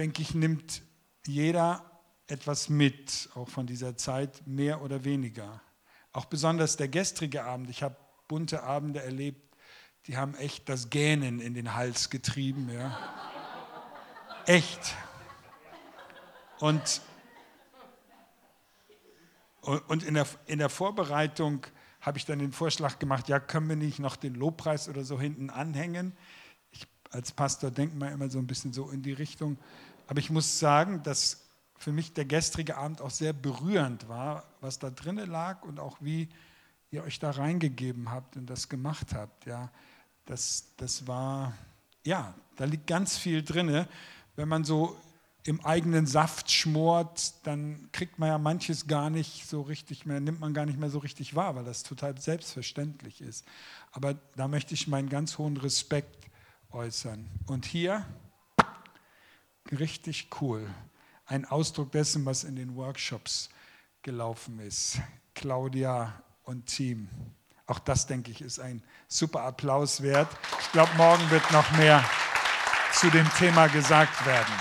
denke ich, nimmt jeder etwas mit, auch von dieser Zeit, mehr oder weniger. Auch besonders der gestrige Abend. Ich habe bunte Abende erlebt, die haben echt das Gähnen in den Hals getrieben. Ja. Echt. Und in der Vorbereitung habe ich dann den Vorschlag gemacht, ja, können wir nicht noch den Lobpreis oder so hinten anhängen? Ich als Pastor denke mal immer so ein bisschen so in die Richtung. Aber ich muss sagen, dass für mich der gestrige Abend auch sehr berührend war, was da drinnen lag und auch wie ihr euch da reingegeben habt und das gemacht habt. Ja, das war, ja, da liegt ganz viel drin. Wenn man so im eigenen Saft schmort, dann kriegt man ja manches gar nicht so richtig mehr, nimmt man gar nicht mehr so richtig wahr, weil das total selbstverständlich ist. Aber da möchte ich meinen ganz hohen Respekt äußern. Und hier, richtig cool, ein Ausdruck dessen, was in den Workshops gelaufen ist. Claudia und Team. Auch das, denke ich, ist ein super Applaus wert. Ich glaube, morgen wird noch mehr zu dem Thema gesagt werden.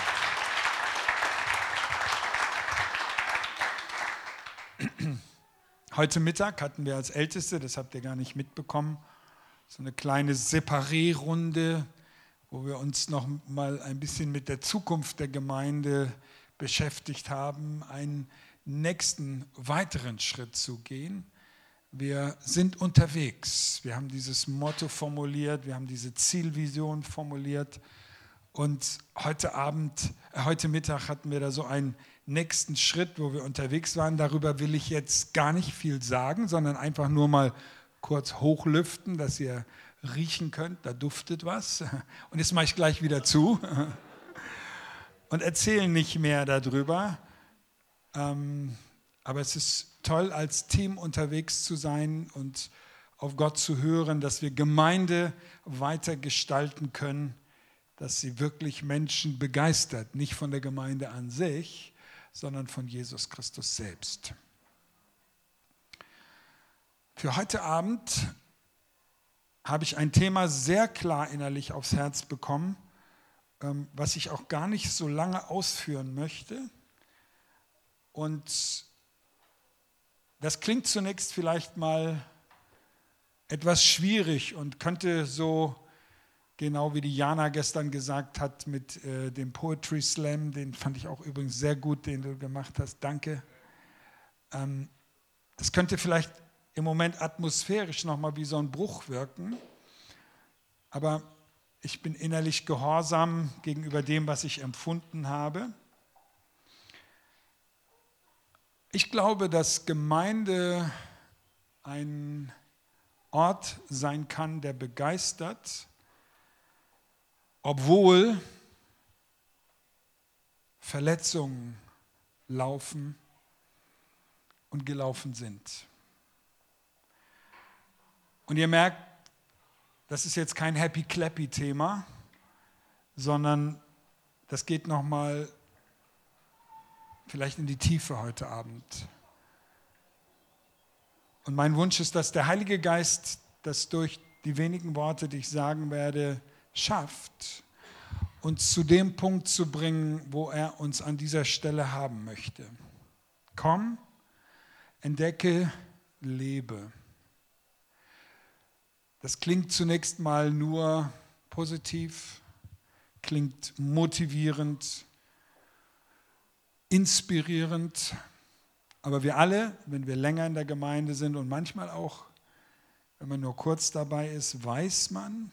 Heute Mittag hatten wir als Älteste, das habt ihr gar nicht mitbekommen, so eine kleine Separierrunde, wo wir uns noch mal ein bisschen mit der Zukunft der Gemeinde beschäftigt haben, einen nächsten weiteren Schritt zu gehen. Wir sind unterwegs. Wir haben dieses Motto formuliert, wir haben diese Zielvision formuliert und heute Mittag hatten wir da so einen nächsten Schritt, wo wir unterwegs waren. Darüber will ich jetzt gar nicht viel sagen, sondern einfach nur mal kurz hochlüften, dass ihr riechen könnt, da duftet was. Und jetzt mache ich gleich wieder zu und erzähle nicht mehr darüber. Aber es ist toll, als Team unterwegs zu sein und auf Gott zu hören, dass wir Gemeinde weiter gestalten können, dass sie wirklich Menschen begeistert, nicht von der Gemeinde an sich, sondern von Jesus Christus selbst. Für heute Abend habe ich ein Thema sehr klar innerlich aufs Herz bekommen, was ich auch gar nicht so lange ausführen möchte. Und das klingt zunächst vielleicht mal etwas schwierig und könnte so, genau wie die Jana gestern gesagt hat mit dem Poetry Slam, den fand ich auch übrigens sehr gut, den du gemacht hast, danke. Es könnte vielleicht im Moment atmosphärisch nochmal wie so ein Bruch wirken, aber ich bin innerlich gehorsam gegenüber dem, was ich empfunden habe. Ich glaube, dass Gemeinde ein Ort sein kann, der begeistert, obwohl Verletzungen laufen und gelaufen sind. Und ihr merkt, das ist jetzt kein Happy-Clappy-Thema, sondern das geht nochmal vielleicht in die Tiefe heute Abend. Und mein Wunsch ist, dass der Heilige Geist das durch die wenigen Worte, die ich sagen werde, schafft, uns zu dem Punkt zu bringen, wo er uns an dieser Stelle haben möchte. Komm, entdecke, lebe. Das klingt zunächst mal nur positiv, klingt motivierend, inspirierend, aber wir alle, wenn wir länger in der Gemeinde sind und manchmal auch, wenn man nur kurz dabei ist, weiß man,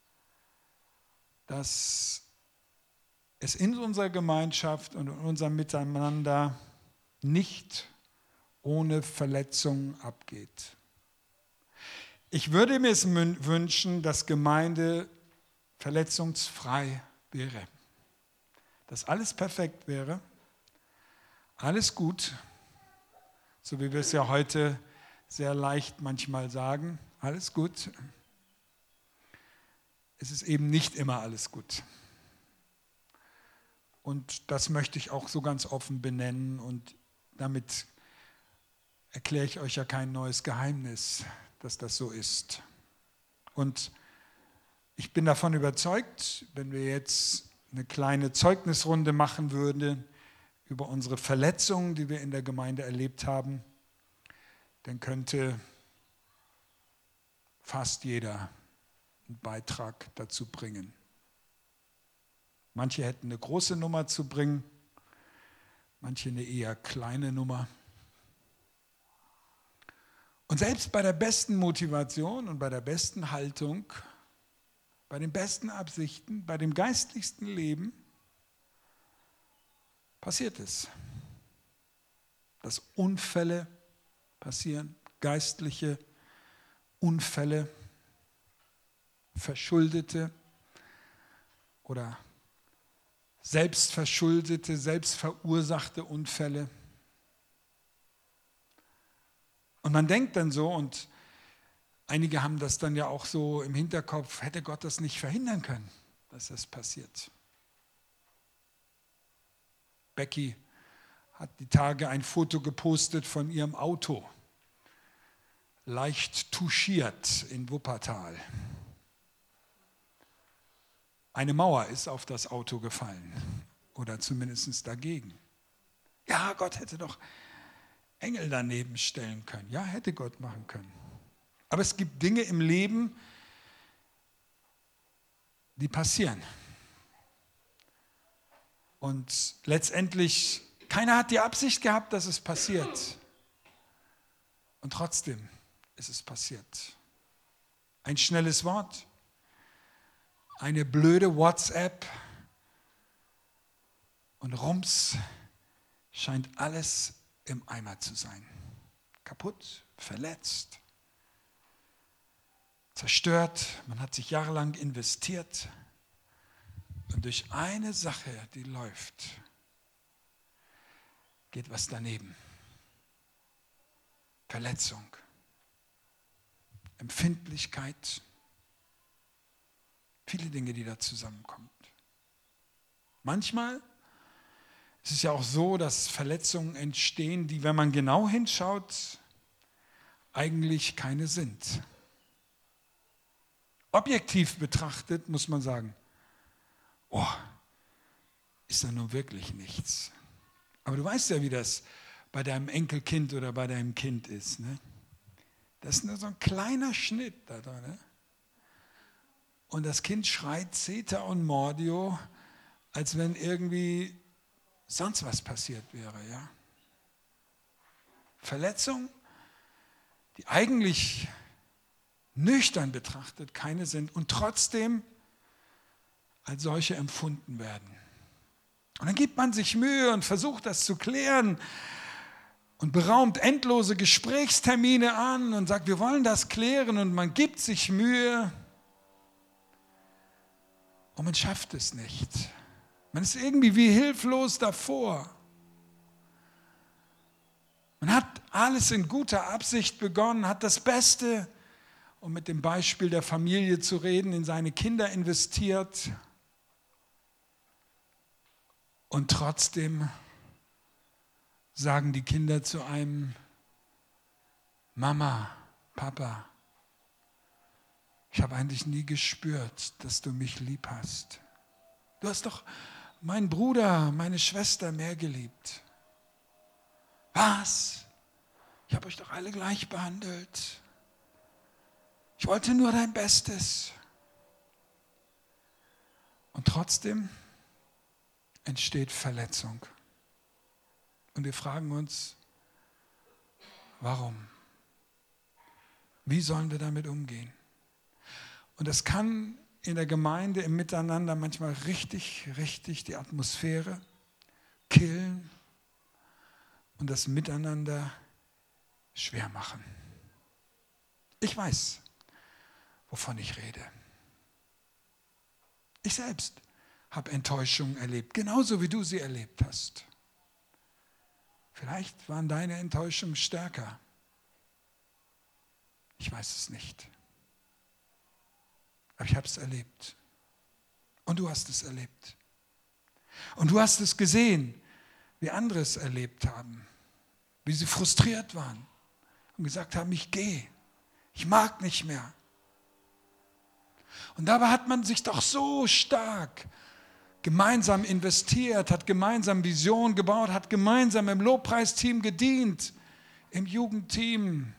dass es in unserer Gemeinschaft und in unserem Miteinander nicht ohne Verletzungen abgeht. Ich würde mir es wünschen, dass Gemeinde verletzungsfrei wäre, dass alles perfekt wäre, alles gut, so wie wir es ja heute sehr leicht manchmal sagen, alles gut. Es ist eben nicht immer alles gut. Und das möchte ich auch so ganz offen benennen und damit erkläre ich euch ja kein neues Geheimnis, dass das so ist. Und ich bin davon überzeugt, wenn wir jetzt eine kleine Zeugnisrunde machen würde über unsere Verletzungen, die wir in der Gemeinde erlebt haben, dann könnte fast jeder einen Beitrag dazu bringen. Manche hätten eine große Nummer zu bringen, manche eine eher kleine Nummer. Und selbst bei der besten Motivation und bei der besten Haltung, bei den besten Absichten, bei dem geistlichsten Leben, passiert es, dass Unfälle passieren, geistliche Unfälle, verschuldete oder selbstverschuldete, selbstverursachte Unfälle. Und man denkt dann so, und einige haben das dann ja auch so im Hinterkopf, hätte Gott das nicht verhindern können, dass das passiert. Becky hat die Tage ein Foto gepostet von ihrem Auto, leicht touchiert in Wuppertal. Eine Mauer ist auf das Auto gefallen oder zumindest dagegen. Ja, Gott hätte doch Engel daneben stellen können. Ja, hätte Gott machen können. Aber es gibt Dinge im Leben, die passieren. Und letztendlich, keiner hat die Absicht gehabt, dass es passiert. Und trotzdem ist es passiert. Ein schnelles Wort, eine blöde WhatsApp und rums scheint alles im Eimer zu sein. Kaputt, verletzt, zerstört, man hat sich jahrelang investiert und durch eine Sache, die läuft, geht was daneben. Verletzung, Empfindlichkeit, viele Dinge, die da zusammenkommen. Manchmal ist es ja auch so, dass Verletzungen entstehen, die, wenn man genau hinschaut, eigentlich keine sind. Objektiv betrachtet muss man sagen, oh, ist da nun wirklich nichts. Aber du weißt ja, wie das bei deinem Enkelkind oder bei deinem Kind ist. Ne? Das ist nur so ein kleiner Schnitt da drin. Ne? Und das Kind schreit Zeta und Mordio, als wenn irgendwie sonst was passiert wäre. Ja? Verletzungen, die eigentlich nüchtern betrachtet keine sind und trotzdem als solche empfunden werden. Und dann gibt man sich Mühe und versucht das zu klären und beraumt endlose Gesprächstermine an und sagt, wir wollen das klären, und man gibt sich Mühe und man schafft es nicht. Man ist irgendwie wie hilflos davor. Man hat alles in guter Absicht begonnen, hat das Beste, um mit dem Beispiel der Familie zu reden, in seine Kinder investiert. Und trotzdem sagen die Kinder zu einem, Mama, Papa, ich habe eigentlich nie gespürt, dass du mich lieb hast. Du hast doch meinen Bruder, meine Schwester mehr geliebt. Was? Ich habe euch doch alle gleich behandelt. Ich wollte nur dein Bestes. Und trotzdem entsteht Verletzung. Und wir fragen uns, warum? Wie sollen wir damit umgehen? Und das kann in der Gemeinde im Miteinander manchmal richtig die Atmosphäre killen und das Miteinander schwer machen. Ich weiß, wovon ich rede. Ich selbst habe Enttäuschungen erlebt, genauso wie du sie erlebt hast. Vielleicht waren deine Enttäuschungen stärker. Ich weiß es nicht. Aber ich habe es erlebt. Und du hast es erlebt. Und du hast es gesehen, wie andere es erlebt haben. Wie sie frustriert waren und gesagt haben, ich gehe. Ich mag nicht mehr. Und dabei hat man sich doch so stark gemeinsam investiert, hat gemeinsam Vision gebaut, hat gemeinsam im Lobpreisteam gedient, im Jugendteam,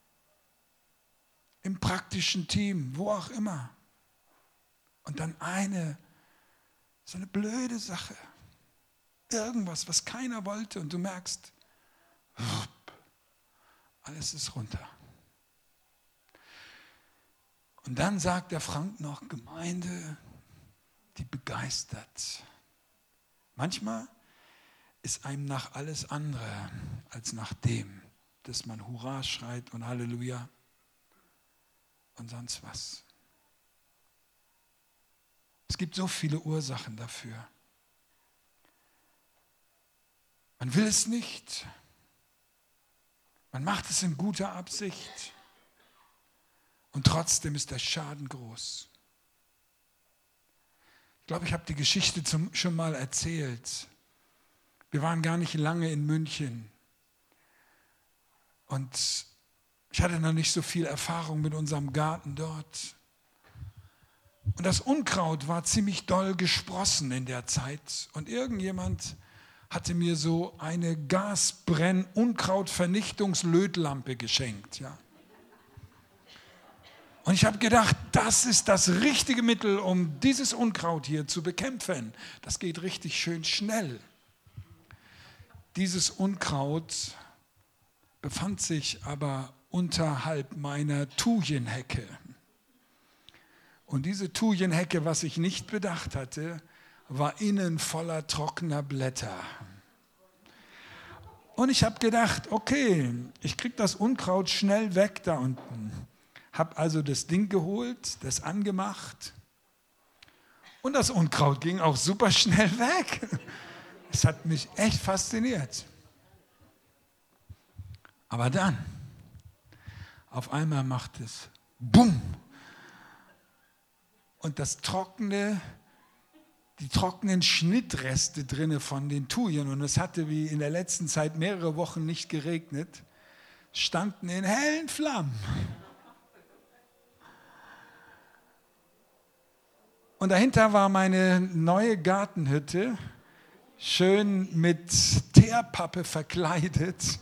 im praktischen Team, wo auch immer. Und dann so eine blöde Sache, irgendwas, was keiner wollte und du merkst, alles ist runter. Und dann sagt der Frank noch, Gemeinde, die begeistert. Manchmal ist einem nach alles andere als nach dem, dass man Hurra schreit und Halleluja und sonst was. Es gibt so viele Ursachen dafür. Man will es nicht. Man macht es in guter Absicht. Und trotzdem ist der Schaden groß. Ich glaube, ich habe die Geschichte schon mal erzählt. Wir waren gar nicht lange in München. Und ich hatte noch nicht so viel Erfahrung mit unserem Garten dort. Und das Unkraut war ziemlich doll gesprossen in der Zeit. Und irgendjemand hatte mir so eine Gasbrenn-Unkrautvernichtungslötlampe geschenkt. Ja. Und ich habe gedacht, das ist das richtige Mittel, um dieses Unkraut hier zu bekämpfen. Das geht richtig schön schnell. Dieses Unkraut befand sich aber unterhalb meiner Thujenhecke. Und diese Thujenhecke, was ich nicht bedacht hatte, war innen voller trockener Blätter. Und ich habe gedacht, okay, ich kriege das Unkraut schnell weg da unten. Habe also das Ding geholt, das angemacht und das Unkraut ging auch super schnell weg. Es hat mich echt fasziniert. Aber dann, auf einmal macht es Bumm. Und die trockenen Schnittreste drinne von den Thujen, und es hatte wie in der letzten Zeit mehrere Wochen nicht geregnet, standen in hellen Flammen. Und dahinter war meine neue Gartenhütte, schön mit Teerpappe verkleidet.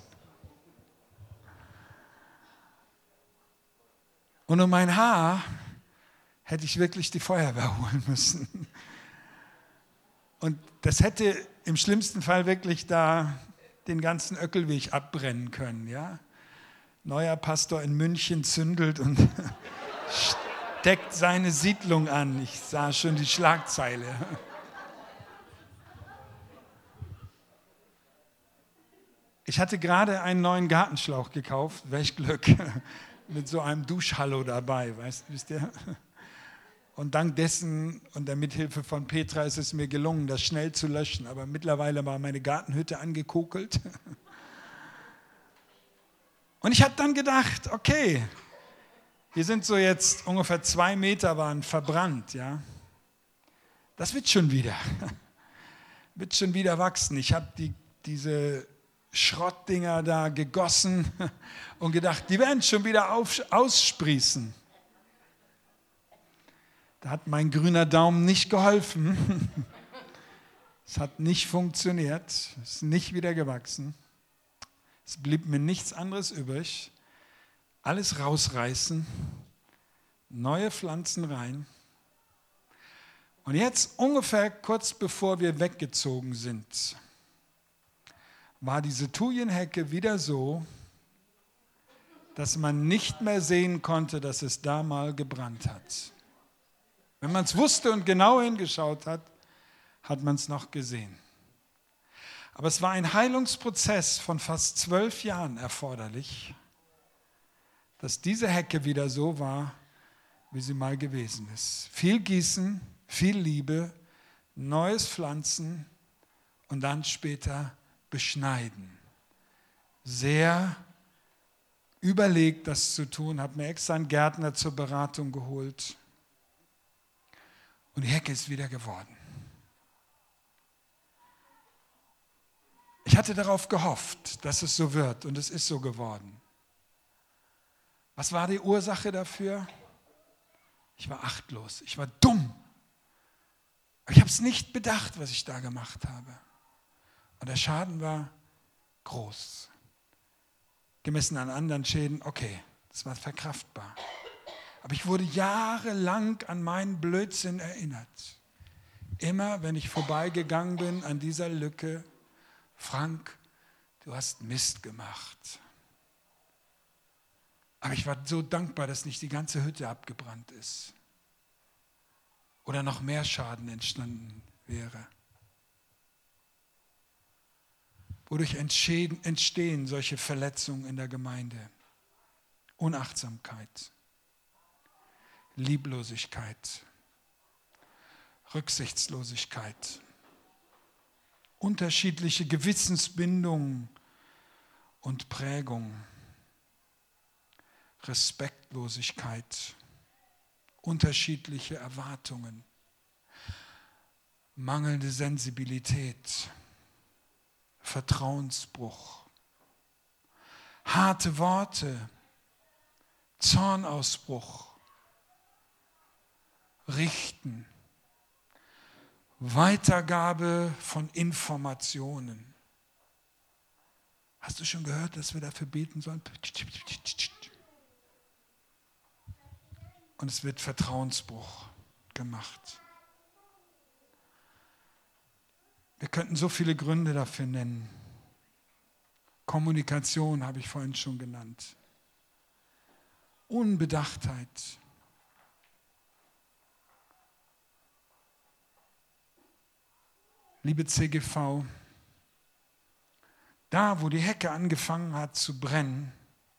Und um mein Haar hätte ich wirklich die Feuerwehr holen müssen. Und das hätte im schlimmsten Fall wirklich da den ganzen Öckelweg abbrennen können. Ja? Neuer Pastor in München zündelt und steckt seine Siedlung an. Ich sah schon die Schlagzeile. Ich hatte gerade einen neuen Gartenschlauch gekauft, welch Glück, mit so einem Duschhallo dabei, wisst ihr? Und dank dessen und der Mithilfe von Petra ist es mir gelungen, das schnell zu löschen. Aber mittlerweile war meine Gartenhütte angekokelt. Und ich habe dann gedacht, okay, hier sind so jetzt ungefähr 2 Meter waren verbrannt. Ja? Das wird schon wieder wachsen. Ich habe diese Schrottdinger da gegossen und gedacht, die werden schon wieder aussprießen. Da hat mein grüner Daumen nicht geholfen. Es hat nicht funktioniert, es ist nicht wieder gewachsen. Es blieb mir nichts anderes übrig. Alles rausreißen, neue Pflanzen rein. Und jetzt ungefähr kurz bevor wir weggezogen sind, war diese Thujenhecke wieder so, dass man nicht mehr sehen konnte, dass es da mal gebrannt hat. Wenn man es wusste und genau hingeschaut hat, hat man es noch gesehen. Aber es war ein Heilungsprozess von fast 12 Jahren erforderlich, dass diese Hecke wieder so war, wie sie mal gewesen ist. Viel Gießen, viel Liebe, neues Pflanzen und dann später beschneiden. Sehr überlegt, das zu tun, habe mir extra einen Gärtner zur Beratung geholt. Und die Hecke ist wieder geworden. Ich hatte darauf gehofft, dass es so wird, und es ist so geworden. Was war die Ursache dafür? Ich war achtlos, ich war dumm. Aber ich habe es nicht bedacht, was ich da gemacht habe. Und der Schaden war groß. Gemessen an anderen Schäden, okay, das war verkraftbar. Aber ich wurde jahrelang an meinen Blödsinn erinnert. Immer, wenn ich vorbeigegangen bin an dieser Lücke, Frank, du hast Mist gemacht. Aber ich war so dankbar, dass nicht die ganze Hütte abgebrannt ist. Oder noch mehr Schaden entstanden wäre. Wodurch entstehen solche Verletzungen in der Gemeinde? Unachtsamkeit, Lieblosigkeit, Rücksichtslosigkeit, unterschiedliche Gewissensbindungen und Prägungen, Respektlosigkeit, unterschiedliche Erwartungen, mangelnde Sensibilität, Vertrauensbruch, harte Worte, Zornausbruch, Richten, Weitergabe von Informationen. Hast du schon gehört, dass wir dafür beten sollen? Und es wird Vertrauensbruch gemacht. Wir könnten so viele Gründe dafür nennen. Kommunikation habe ich vorhin schon genannt. Unbedachtheit. Liebe CGV, da wo die Hecke angefangen hat zu brennen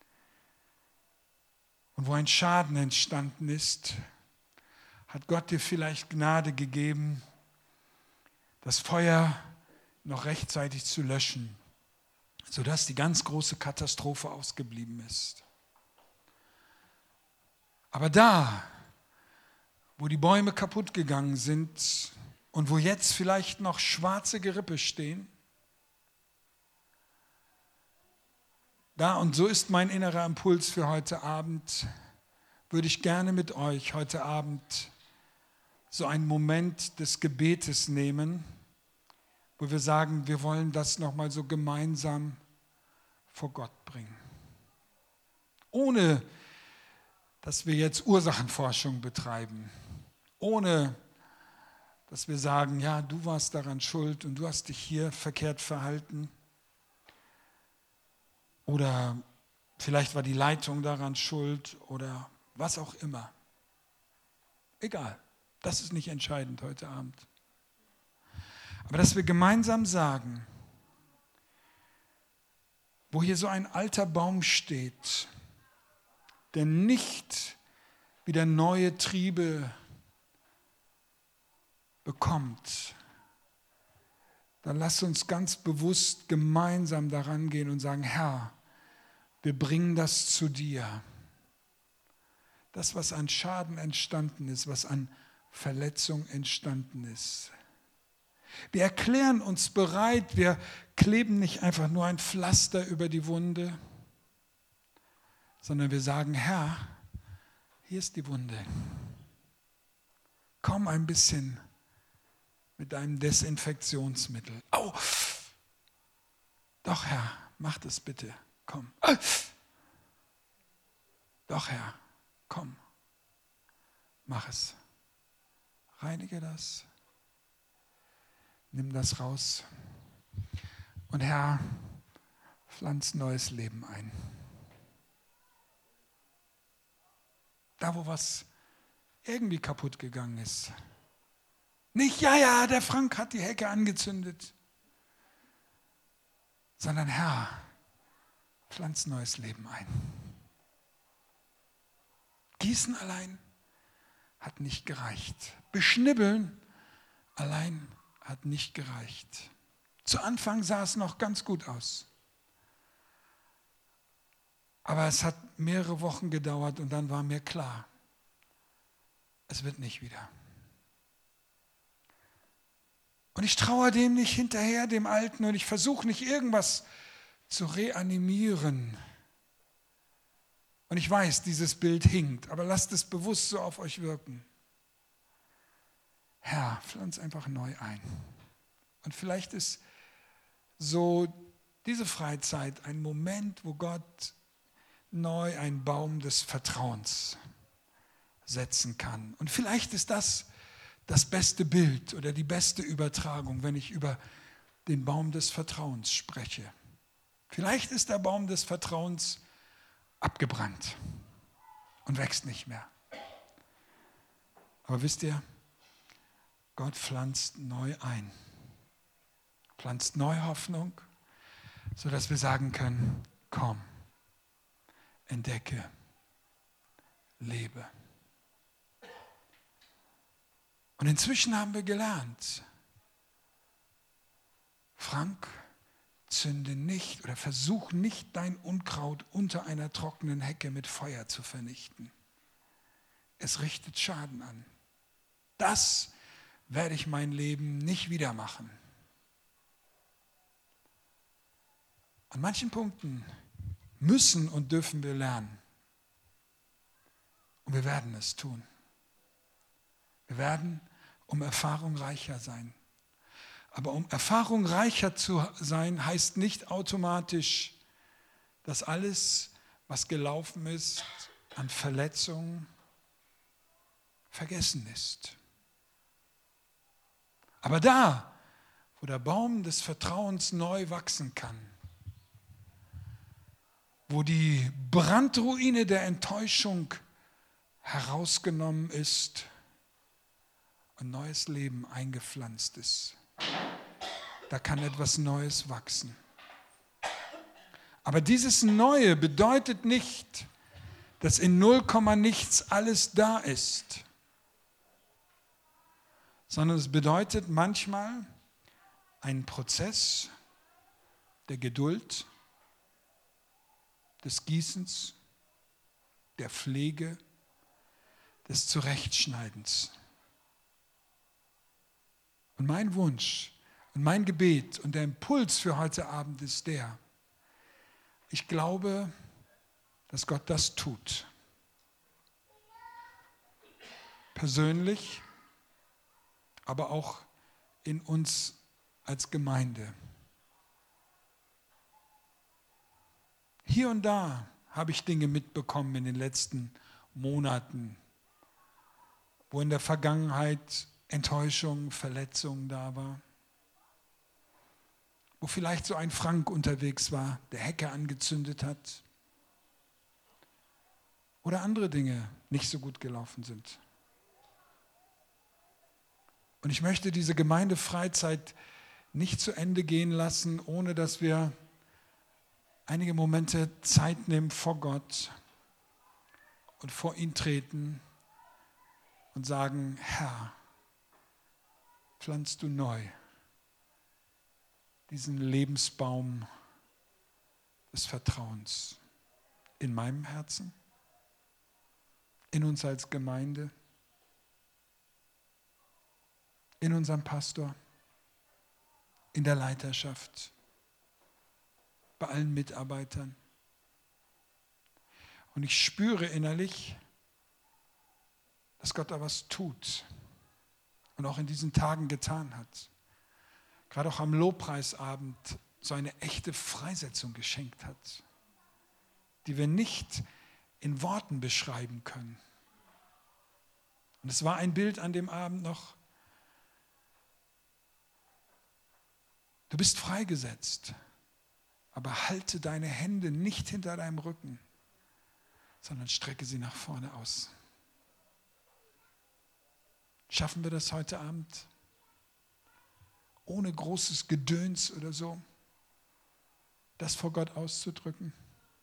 und wo ein Schaden entstanden ist, hat Gott dir vielleicht Gnade gegeben, das Feuer noch rechtzeitig zu löschen, sodass die ganz große Katastrophe ausgeblieben ist. Aber da, wo die Bäume kaputt gegangen sind und wo jetzt vielleicht noch schwarze Gerippe stehen, da, und so ist mein innerer Impuls für heute Abend, würde ich gerne mit euch heute Abend so einen Moment des Gebetes nehmen, wo wir sagen, wir wollen das nochmal so gemeinsam vor Gott bringen. Ohne, dass wir jetzt Ursachenforschung betreiben. Ohne, dass wir sagen, ja, du warst daran schuld und du hast dich hier verkehrt verhalten. Oder vielleicht war die Leitung daran schuld oder was auch immer. Egal, das ist nicht entscheidend heute Abend. Aber dass wir gemeinsam sagen, wo hier so ein alter Baum steht, der nicht wieder neue Triebe bekommt, dann lass uns ganz bewusst gemeinsam daran gehen und sagen, Herr, wir bringen das zu dir. Das, was an Schaden entstanden ist, was an Verletzung entstanden ist. Wir erklären uns bereit, wir kleben nicht einfach nur ein Pflaster über die Wunde, sondern wir sagen, Herr, hier ist die Wunde. Komm ein bisschen mit deinem Desinfektionsmittel. Au! Doch, Herr, mach das bitte. Komm. Doch, Herr, komm. Mach es. Reinige das. Nimm das raus. Und Herr, pflanz neues Leben ein. Da, wo was irgendwie kaputt gegangen ist. Nicht, ja, der Frank hat die Hecke angezündet. Sondern Herr, pflanz neues Leben ein. Gießen allein hat nicht gereicht. Beschnibbeln allein hat nicht gereicht. Zu Anfang sah es noch ganz gut aus. Aber es hat mehrere Wochen gedauert und dann war mir klar, es wird nicht wieder. Und ich trauere dem nicht hinterher, dem Alten, und ich versuche nicht irgendwas zu reanimieren. Und ich weiß, dieses Bild hinkt, aber lasst es bewusst so auf euch wirken. Herr, pflanz einfach neu ein. Und vielleicht ist so diese Freizeit ein Moment, wo Gott neu einen Baum des Vertrauens setzen kann. Und vielleicht ist das das beste Bild oder die beste Übertragung, wenn ich über den Baum des Vertrauens spreche. Vielleicht ist der Baum des Vertrauens abgebrannt und wächst nicht mehr. Aber wisst ihr, Gott pflanzt neu ein, pflanzt neue Hoffnung, sodass wir sagen können, komm, entdecke, lebe. Und inzwischen haben wir gelernt, Frank, zünde nicht oder versuch nicht dein Unkraut unter einer trockenen Hecke mit Feuer zu vernichten. Es richtet Schaden an. Das werde ich mein Leben nicht wieder machen. An manchen Punkten müssen und dürfen wir lernen. Und wir werden es tun. Wir werden um Erfahrung reicher sein. Aber um Erfahrung reicher zu sein, heißt nicht automatisch, dass alles, was gelaufen ist, an Verletzungen vergessen ist. Aber da, wo der Baum des Vertrauens neu wachsen kann, wo die Brandruine der Enttäuschung herausgenommen ist und neues Leben eingepflanzt ist, da kann etwas Neues wachsen. Aber dieses Neue bedeutet nicht, dass in 0, nichts alles da ist, sondern es bedeutet manchmal einen Prozess der Geduld, des Gießens, der Pflege, des Zurechtschneidens. Und mein Wunsch und mein Gebet und der Impuls für heute Abend ist der: Ich glaube, dass Gott das tut. Persönlich, aber auch in uns als Gemeinde. Hier und da habe ich Dinge mitbekommen in den letzten Monaten, wo in der Vergangenheit Enttäuschung, Verletzung da war. Wo vielleicht so ein Frank unterwegs war, der Hecke angezündet hat. Oder andere Dinge nicht so gut gelaufen sind. Und ich möchte diese Gemeindefreizeit nicht zu Ende gehen lassen, ohne dass wir einige Momente Zeit nehmen vor Gott und vor ihn treten und sagen: Herr, pflanzt du neu diesen Lebensbaum des Vertrauens in meinem Herzen, in uns als Gemeinde, in unserem Pastor, in der Leiterschaft, bei allen Mitarbeitern. Und ich spüre innerlich, dass Gott da was tut und auch in diesen Tagen getan hat. Gerade auch am Lobpreisabend so eine echte Freisetzung geschenkt hat, die wir nicht in Worten beschreiben können. Und es war ein Bild an dem Abend noch: Du bist freigesetzt, aber halte deine Hände nicht hinter deinem Rücken, sondern strecke sie nach vorne aus. Schaffen wir das heute Abend? Ohne großes Gedöns oder so, das vor Gott auszudrücken?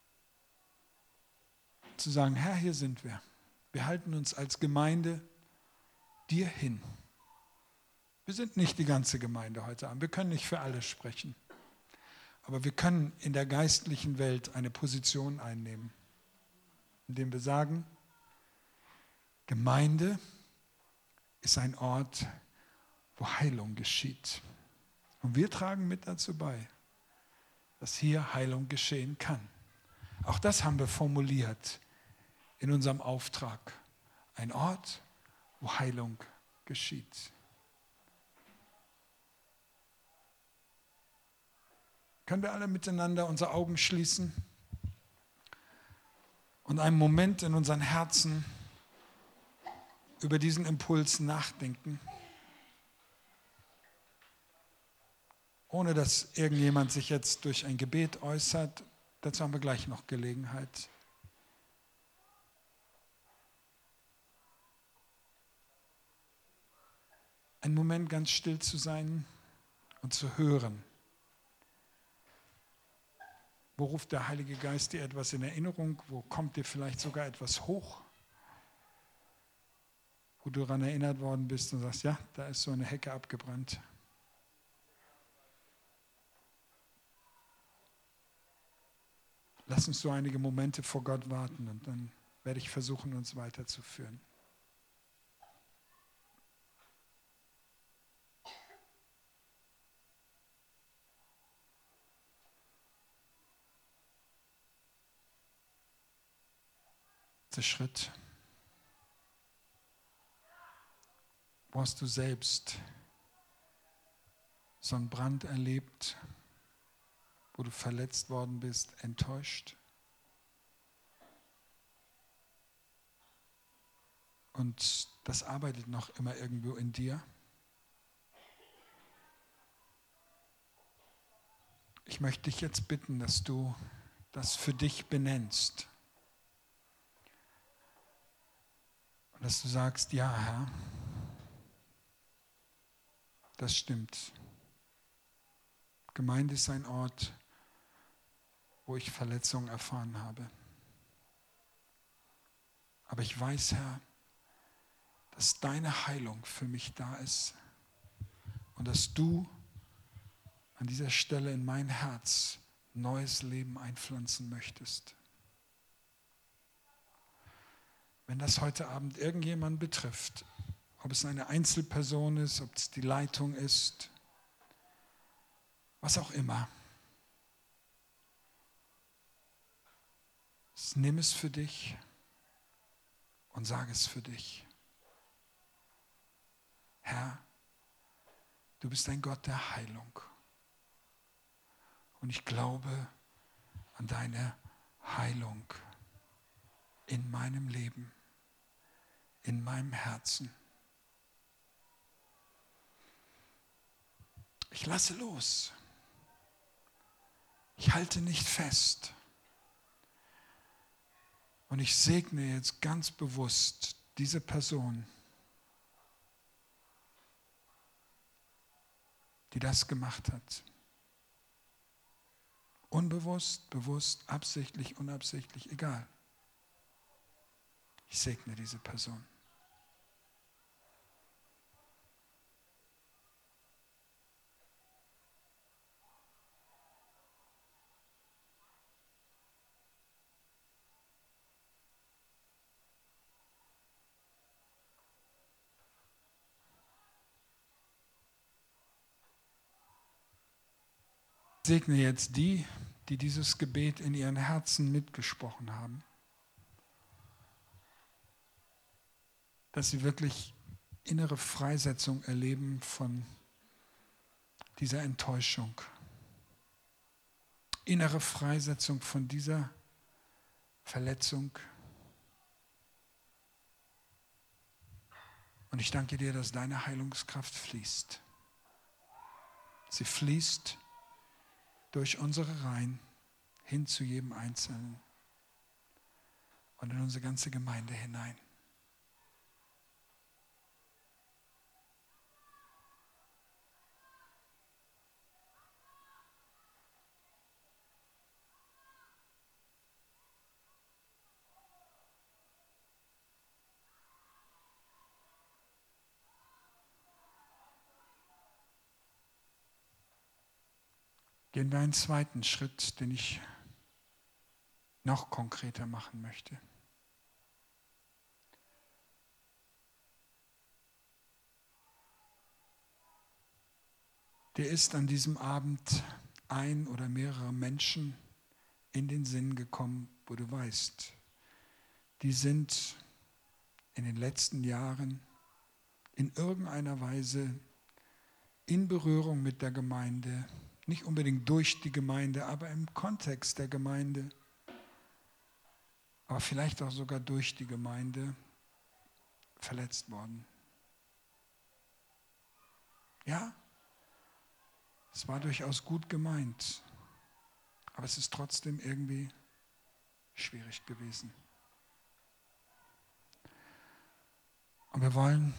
Zu sagen: Herr, hier sind wir. Wir halten uns als Gemeinde dir hin. Wir sind nicht die ganze Gemeinde heute Abend. Wir können nicht für alle sprechen. Aber wir können in der geistlichen Welt eine Position einnehmen, indem wir sagen: Gemeinde ist ein Ort, wo Heilung geschieht. Und wir tragen mit dazu bei, dass hier Heilung geschehen kann. Auch das haben wir formuliert in unserem Auftrag. Ein Ort, wo Heilung geschieht. Können wir alle miteinander unsere Augen schließen und einen Moment in unseren Herzen über diesen Impuls nachdenken, ohne dass irgendjemand sich jetzt durch ein Gebet äußert. Dazu haben wir gleich noch Gelegenheit. Einen Moment ganz still zu sein und zu hören. Wo ruft der Heilige Geist dir etwas in Erinnerung? Wo kommt dir vielleicht sogar etwas hoch? Wo du daran erinnert worden bist und sagst, ja, da ist so eine Hecke abgebrannt. Lass uns so einige Momente vor Gott warten und dann werde ich versuchen, uns weiterzuführen. Der Schritt. Wo hast du selbst so einen Brand erlebt, wo du verletzt worden bist, enttäuscht? Und das arbeitet noch immer irgendwo in dir. Ich möchte dich jetzt bitten, dass du das für dich benennst. Und dass du sagst, ja Herr, das stimmt. Gemeinde ist ein Ort, wo ich Verletzungen erfahren habe. Aber ich weiß, Herr, dass deine Heilung für mich da ist und dass du an dieser Stelle in mein Herz neues Leben einpflanzen möchtest. Wenn das heute Abend irgendjemand betrifft, ob es eine Einzelperson ist, ob es die Leitung ist, was auch immer, nimm es für dich und sage es für dich. Herr, du bist ein Gott der Heilung. Und ich glaube an deine Heilung in meinem Leben, in meinem Herzen. Ich lasse los. Ich halte nicht fest. Und ich segne jetzt ganz bewusst diese Person, die das gemacht hat. Unbewusst, bewusst, absichtlich, unabsichtlich, egal. Ich segne diese Person. Ich segne jetzt die, die dieses Gebet in ihren Herzen mitgesprochen haben, dass sie wirklich innere Freisetzung erleben von dieser Enttäuschung, innere Freisetzung von dieser Verletzung. Und ich danke dir, dass deine Heilungskraft fließt. Sie fließt durch unsere Reihen hin zu jedem Einzelnen und in unsere ganze Gemeinde hinein. Gehen wir einen zweiten Schritt, den ich noch konkreter machen möchte. Dir ist an diesem Abend ein oder mehrere Menschen in den Sinn gekommen, wo du weißt, die sind in den letzten Jahren in irgendeiner Weise in Berührung mit der Gemeinde, nicht unbedingt durch die Gemeinde, aber im Kontext der Gemeinde, aber vielleicht auch sogar durch die Gemeinde verletzt worden. Ja, es war durchaus gut gemeint, aber es ist trotzdem irgendwie schwierig gewesen. Und wir wollen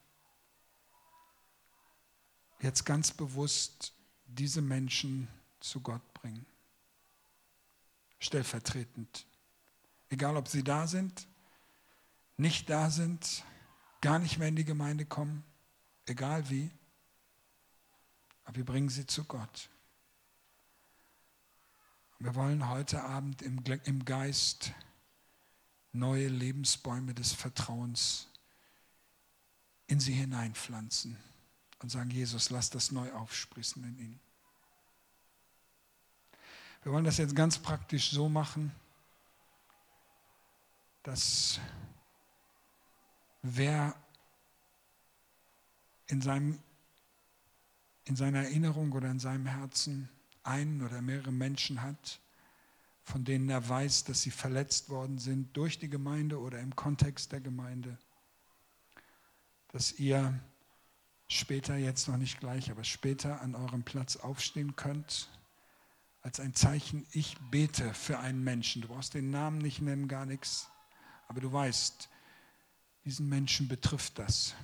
jetzt ganz bewusst diese Menschen zu Gott bringen. Stellvertretend. Egal, ob sie da sind, nicht da sind, gar nicht mehr in die Gemeinde kommen, egal wie. Aber wir bringen sie zu Gott. Wir wollen heute Abend im Geist neue Lebensbäume des Vertrauens in sie hineinpflanzen und sagen, Jesus, lass das neu aufsprießen in ihnen. Wir wollen das jetzt ganz praktisch so machen, dass wer in seiner Erinnerung oder in seinem Herzen einen oder mehrere Menschen hat, von denen er weiß, dass sie verletzt worden sind durch die Gemeinde oder im Kontext der Gemeinde, dass ihr später, jetzt noch nicht gleich, aber später an eurem Platz aufstehen könnt, als ein Zeichen, ich bete für einen Menschen. Du brauchst den Namen nicht nennen, gar nichts, aber du weißt, diesen Menschen betrifft das.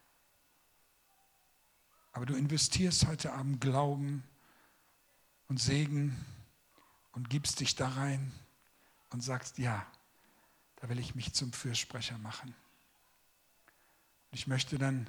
Aber du investierst heute Abend Glauben und Segen und gibst dich da rein und sagst, ja, da will ich mich zum Fürsprecher machen. Ich möchte dann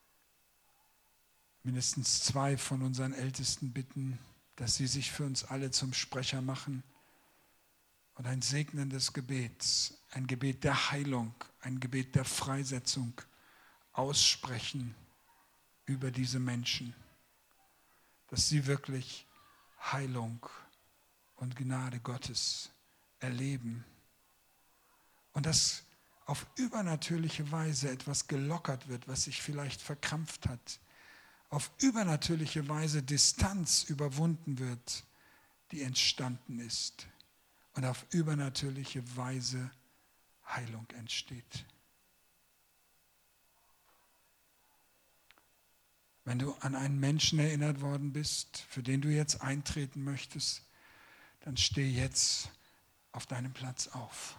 mindestens 2 von unseren Ältesten bitten, dass sie sich für uns alle zum Sprecher machen und ein segnendes Gebet, ein Gebet der Heilung, ein Gebet der Freisetzung aussprechen über diese Menschen, dass sie wirklich Heilung und Gnade Gottes erleben und dass auf übernatürliche Weise etwas gelockert wird, was sich vielleicht verkrampft hat, auf übernatürliche Weise Distanz überwunden wird, die entstanden ist und auf übernatürliche Weise Heilung entsteht. Wenn du an einen Menschen erinnert worden bist, für den du jetzt eintreten möchtest, dann steh jetzt auf deinem Platz auf.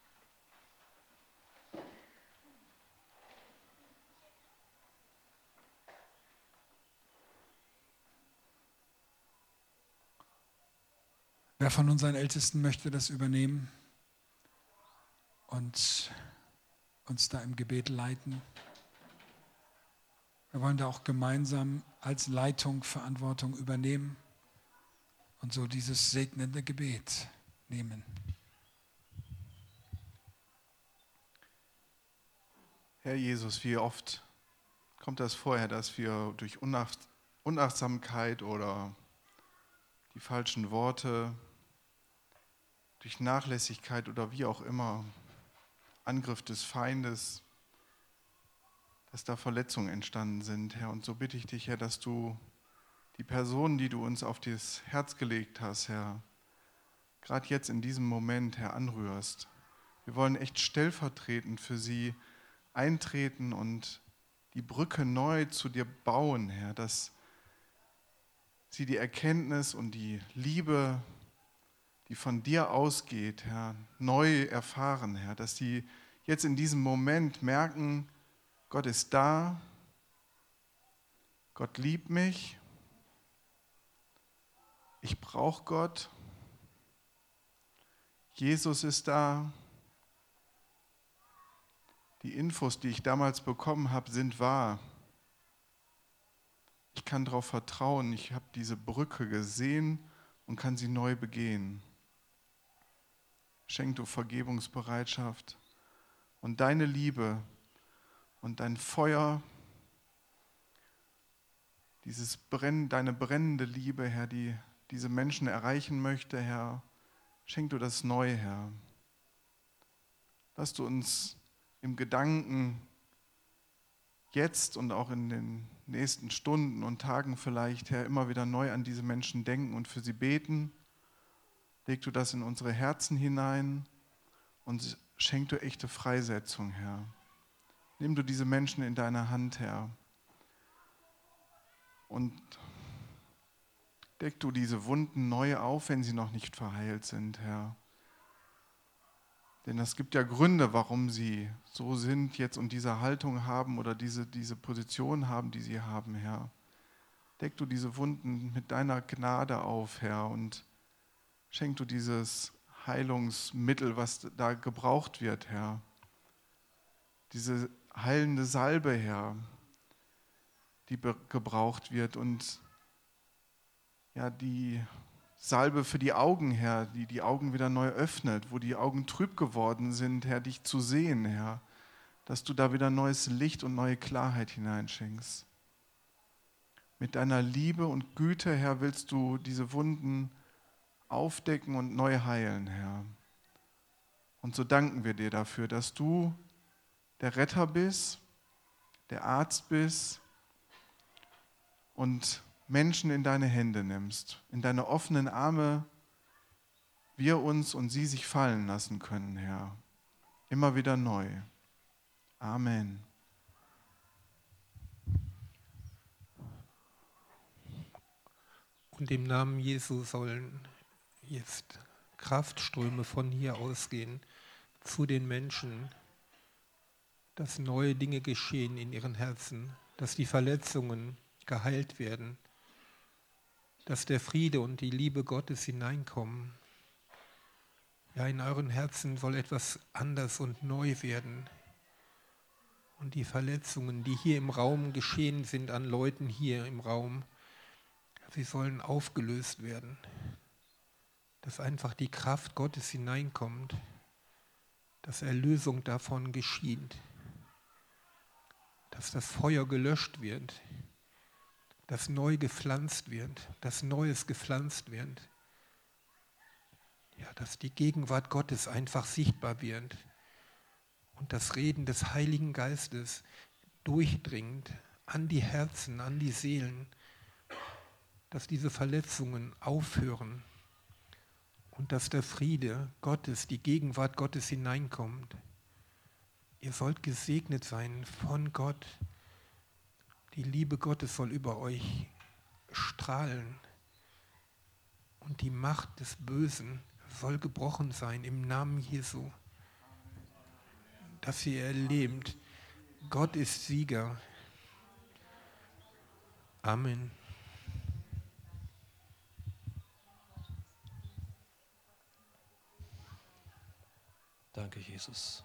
Wer von unseren Ältesten möchte das übernehmen und uns da im Gebet leiten? Wir wollen da auch gemeinsam als Leitung Verantwortung übernehmen und so dieses segnende Gebet nehmen. Herr Jesus, wie oft kommt das vorher, dass wir durch Unachtsamkeit oder die falschen Worte, durch Nachlässigkeit oder wie auch immer, Angriff des Feindes, dass da Verletzungen entstanden sind, Herr. Und so bitte ich dich, Herr, dass du die Personen, die du uns auf das Herz gelegt hast, Herr, gerade jetzt in diesem Moment, Herr, anrührst. Wir wollen echt stellvertretend für sie eintreten und die Brücke neu zu dir bauen, Herr, dass sie die Erkenntnis und die Liebe, die von dir ausgeht, Herr, neu erfahren, Herr, dass sie jetzt in diesem Moment merken, Gott ist da, Gott liebt mich, ich brauche Gott, Jesus ist da, die Infos, die ich damals bekommen habe, sind wahr. Ich kann darauf vertrauen, ich habe diese Brücke gesehen und kann sie neu begehen. Schenk du Vergebungsbereitschaft und deine Liebe und dein Feuer, deine brennende Liebe, Herr, die diese Menschen erreichen möchte, Herr. Schenk du das neu, Herr. Lass du uns im Gedanken jetzt und auch in den nächsten Stunden und Tagen vielleicht, Herr, immer wieder neu an diese Menschen denken und für sie beten. Leg du das in unsere Herzen hinein und schenk du echte Freisetzung, Herr. Nimm du diese Menschen in deine Hand, Herr. Und deck du diese Wunden neu auf, wenn sie noch nicht verheilt sind, Herr. Denn es gibt ja Gründe, warum sie so sind jetzt und diese Haltung haben oder diese Position haben, die sie haben, Herr. Deck du diese Wunden mit deiner Gnade auf, Herr, und schenk du dieses Heilungsmittel, was da gebraucht wird, Herr. Diese heilende Salbe, Herr, die gebraucht wird und ja, die Salbe für die Augen, Herr, die die Augen wieder neu öffnet, wo die Augen trüb geworden sind, Herr, dich zu sehen, Herr, dass du da wieder neues Licht und neue Klarheit hineinschenkst. Mit deiner Liebe und Güte, Herr, willst du diese Wunden aufdecken und neu heilen, Herr. Und so danken wir dir dafür, dass du der Retter bist, der Arzt bist und Menschen in deine Hände nimmst, in deine offenen Arme wir uns und sie sich fallen lassen können, Herr. Immer wieder neu. Amen. Und im Namen Jesu sollen jetzt Kraftströme von hier ausgehen zu den Menschen, dass neue Dinge geschehen in ihren Herzen, dass die Verletzungen geheilt werden, dass der Friede und die Liebe Gottes hineinkommen. Ja, in euren Herzen soll etwas anders und neu werden. Und die Verletzungen, die hier im Raum geschehen sind, an Leuten hier im Raum, sie sollen aufgelöst werden. Dass einfach die Kraft Gottes hineinkommt, dass Erlösung davon geschieht, dass das Feuer gelöscht wird, dass neu gepflanzt wird, dass Neues gepflanzt wird. Ja, dass die Gegenwart Gottes einfach sichtbar wird und das Reden des Heiligen Geistes durchdringt an die Herzen, an die Seelen, dass diese Verletzungen aufhören und dass der Friede Gottes, die Gegenwart Gottes hineinkommt. Ihr sollt gesegnet sein von Gott. Die Liebe Gottes soll über euch strahlen und die Macht des Bösen soll gebrochen sein im Namen Jesu. Dass ihr erlebt, Gott ist Sieger. Amen. Danke, Jesus.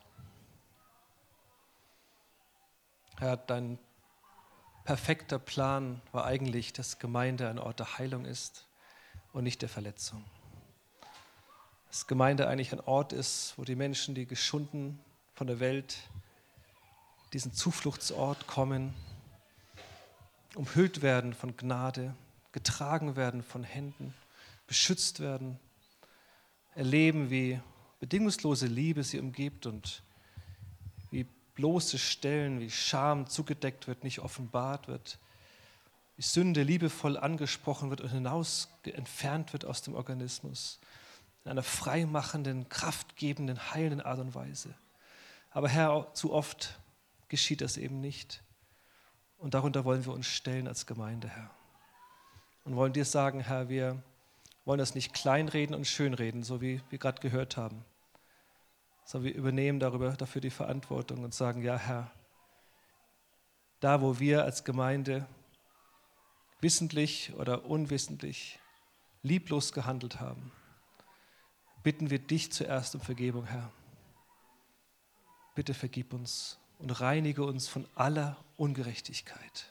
Herr, dein perfekter Plan war eigentlich, dass Gemeinde ein Ort der Heilung ist und nicht der Verletzung. Dass Gemeinde eigentlich ein Ort ist, wo die Menschen, die geschunden von der Welt, diesen Zufluchtsort kommen, umhüllt werden von Gnade, getragen werden von Händen, beschützt werden, erleben, wie bedingungslose Liebe sie umgibt und wie bloße Stellen, wie Scham zugedeckt wird, nicht offenbart wird, wie Sünde liebevoll angesprochen wird und hinaus entfernt wird aus dem Organismus, in einer freimachenden, kraftgebenden, heilenden Art und Weise. Aber Herr, zu oft geschieht das eben nicht. Und darunter wollen wir uns stellen als Gemeinde, Herr. Und wollen dir sagen, Herr, wir wollen das nicht kleinreden und schönreden, so wie wir gerade gehört haben, sondern wir übernehmen dafür die Verantwortung und sagen, ja Herr, da wo wir als Gemeinde wissentlich oder unwissentlich lieblos gehandelt haben, bitten wir dich zuerst um Vergebung, Herr. Bitte vergib uns und reinige uns von aller Ungerechtigkeit.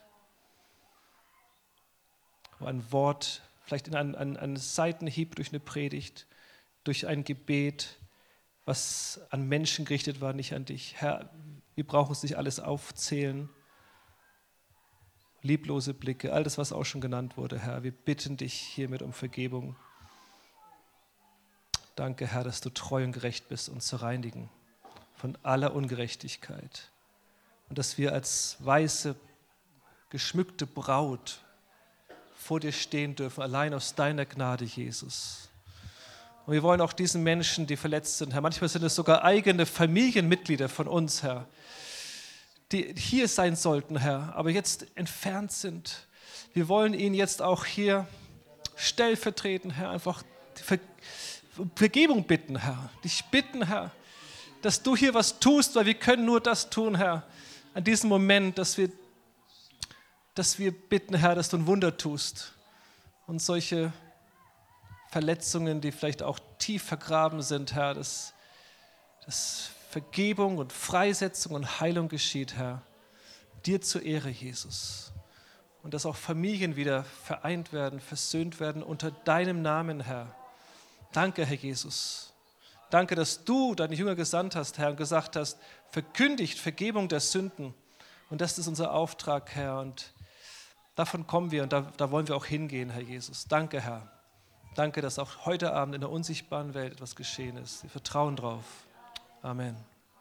Ein Wort, vielleicht in einen Seitenhieb durch eine Predigt, durch ein Gebet, was an Menschen gerichtet war, nicht an dich. Herr, wir brauchen es nicht alles aufzählen. Lieblose Blicke, all das, was auch schon genannt wurde, Herr. Wir bitten dich hiermit um Vergebung. Danke, Herr, dass du treu und gerecht bist, uns zu reinigen von aller Ungerechtigkeit. Und dass wir als weiße geschmückte Braut vor dir stehen dürfen, allein aus deiner Gnade, Jesus. Und wir wollen auch diesen Menschen, die verletzt sind, Herr, manchmal sind es sogar eigene Familienmitglieder von uns, Herr, die hier sein sollten, Herr, aber jetzt entfernt sind. Wir wollen ihnen jetzt auch hier stellvertretend, Herr, einfach die Vergebung bitten, Herr. Dich bitten, Herr, dass du hier was tust, weil wir können nur das tun, Herr, an diesem Moment, dass wir bitten, Herr, dass du ein Wunder tust und solche Verletzungen, die vielleicht auch tief vergraben sind, Herr, dass Vergebung und Freisetzung und Heilung geschieht, Herr. Dir zur Ehre, Jesus. Und dass auch Familien wieder vereint werden, versöhnt werden unter deinem Namen, Herr. Danke, Herr Jesus. Danke, dass du deine Jünger gesandt hast, Herr, und gesagt hast, verkündigt Vergebung der Sünden. Und das ist unser Auftrag, Herr. Und davon kommen wir und da wollen wir auch hingehen, Herr Jesus. Danke, Herr. Danke, dass auch heute Abend in der unsichtbaren Welt etwas geschehen ist. Wir vertrauen drauf. Amen.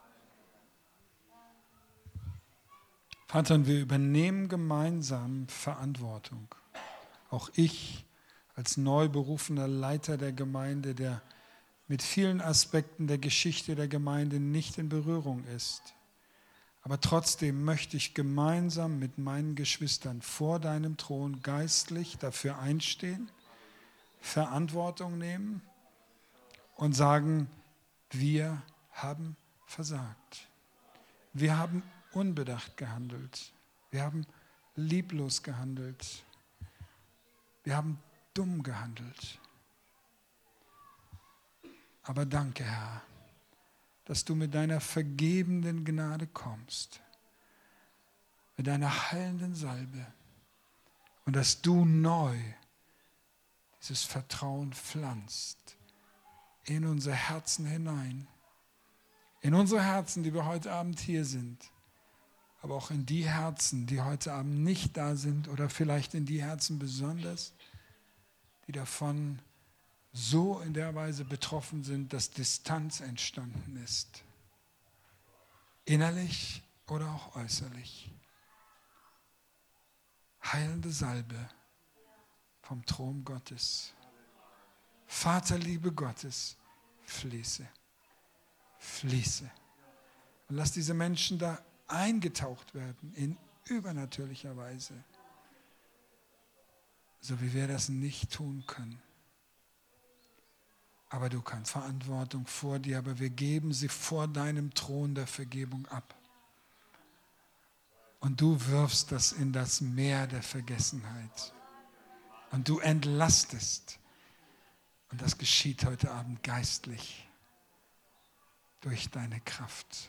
Vater, und wir übernehmen gemeinsam Verantwortung. Auch ich als neu berufener Leiter der Gemeinde, der mit vielen Aspekten der Geschichte der Gemeinde nicht in Berührung ist. Aber trotzdem möchte ich gemeinsam mit meinen Geschwistern vor deinem Thron geistlich dafür einstehen, Verantwortung nehmen und sagen, wir haben versagt. Wir haben unbedacht gehandelt. Wir haben lieblos gehandelt. Wir haben dumm gehandelt. Aber danke, Herr, dass du mit deiner vergebenden Gnade kommst, mit deiner heilenden Salbe und dass du neu dieses Vertrauen pflanzt in unser Herzen hinein, in unsere Herzen, die wir heute Abend hier sind, aber auch in die Herzen, die heute Abend nicht da sind oder vielleicht in die Herzen besonders, die davon so in der Weise betroffen sind, dass Distanz entstanden ist. Innerlich oder auch äußerlich. Heilende Salbe vom Thron Gottes. Vaterliebe Gottes, fließe. Fließe. Und lass diese Menschen da eingetaucht werden in übernatürlicher Weise. So wie wir das nicht tun können. Aber du kannst Verantwortung vor dir, aber wir geben sie vor deinem Thron der Vergebung ab. Und du wirfst das in das Meer der Vergessenheit. Und du entlastest. Und das geschieht heute Abend geistlich durch deine Kraft.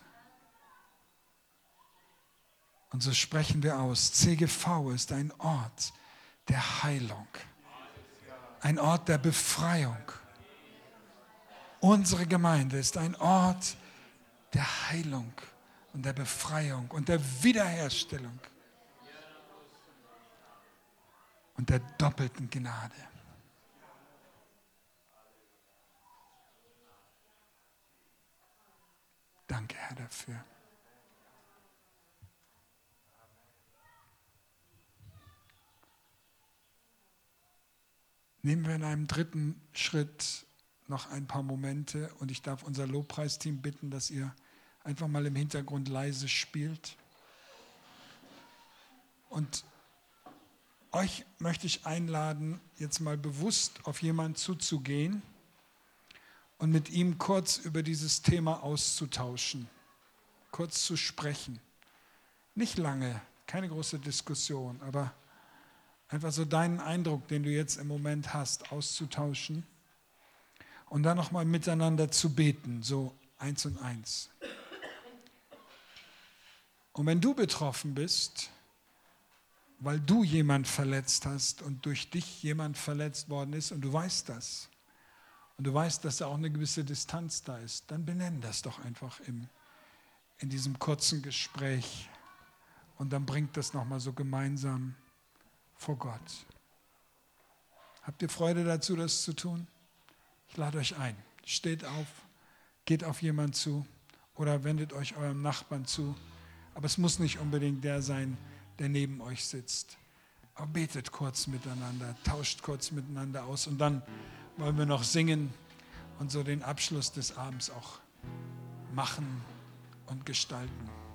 Und so sprechen wir aus. CGV ist ein Ort der Heilung. Ein Ort der Befreiung. Unsere Gemeinde ist ein Ort der Heilung und der Befreiung und der Wiederherstellung und der doppelten Gnade. Danke, Herr, dafür. Nehmen wir in einem dritten Schritt noch ein paar Momente und ich darf unser Lobpreisteam bitten, dass ihr einfach mal im Hintergrund leise spielt. Und euch möchte ich einladen, jetzt mal bewusst auf jemanden zuzugehen und mit ihm kurz über dieses Thema auszutauschen, kurz zu sprechen. Nicht lange, keine große Diskussion, aber einfach so deinen Eindruck, den du jetzt im Moment hast, auszutauschen. Und dann nochmal miteinander zu beten, so 1 und 1. Und wenn du betroffen bist, weil du jemand verletzt hast und durch dich jemand verletzt worden ist und du weißt das, und du weißt, dass da auch eine gewisse Distanz da ist, dann benenn das doch einfach in diesem kurzen Gespräch und dann bringt das nochmal so gemeinsam vor Gott. Habt ihr Freude dazu, das zu tun? Ich lade euch ein. Steht auf, geht auf jemanden zu oder wendet euch eurem Nachbarn zu. Aber es muss nicht unbedingt der sein, der neben euch sitzt. Aber betet kurz miteinander, tauscht kurz miteinander aus und dann wollen wir noch singen und so den Abschluss des Abends auch machen und gestalten.